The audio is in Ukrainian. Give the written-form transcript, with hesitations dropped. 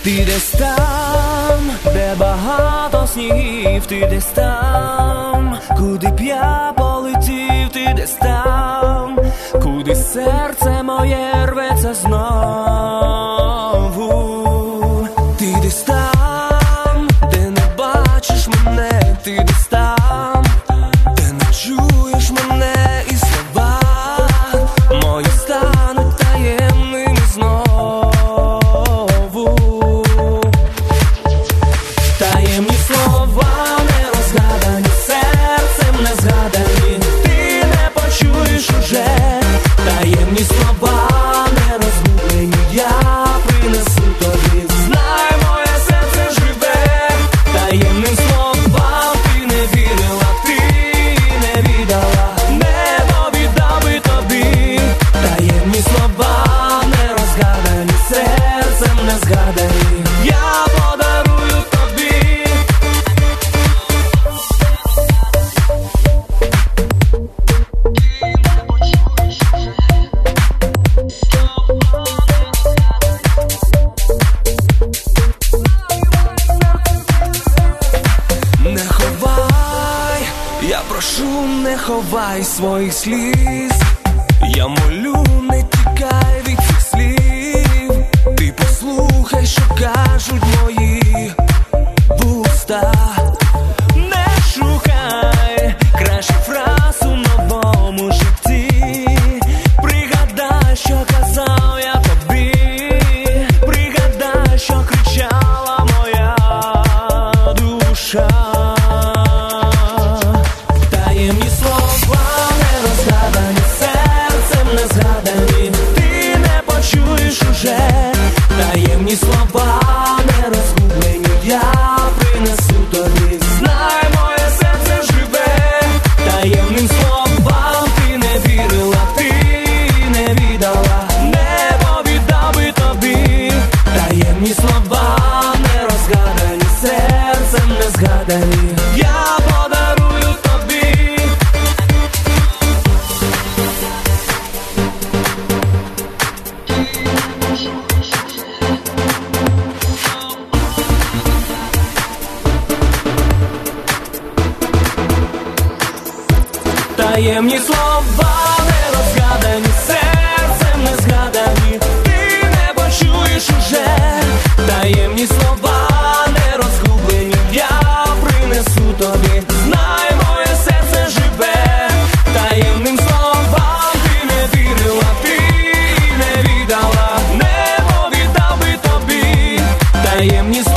Ти десь там, де багато снігів, ти десь там, куди б я полетів, ти десь там, куди серце моє рветься знову. Ти десь там, де не бачиш мене, ти десь там, де не чуєш мене, і слова мої стануть таємними знову. Таємні слова не розгадані, серцем не згадані, ти не почуєш уже. Таємні слова не розгублені, я принесу тобі. Знай, моє серце живе таємним словам. Ти не вірила, ти не віддала, небо віддав би тобі. Таємні слова не розгадані, серцем не згадані, я подарую тобі. Не ховай, я прошу, не ховай своїх сліз. Я молю, не тікай від цих слів. Ти послухай, що кажуть мої вуста. Не шукай краще фраз у новому житті. Пригадай, що казав я тобі. Пригадай, що кричала моя душа. Таємні слова не розгадані, серцем не згадані, ти не почуєш уже. Таємні слова не розгублені, я принесу тобі. Знай, моє серце живе таємним словам. Ти не вірила, ти не віддала, небо віддав би тобі. Таємні слова не розгадані, серцем не згадані, я подарую тобі. Таємні слова не розгадані, серцем не згадані, ти не почуєш уже. Таємні слова не розгублені, я принесу тобі. Знай, моє серце живе таємним словам. Ти не вірила, ти не віддала, небо віддав би тобі. Таємні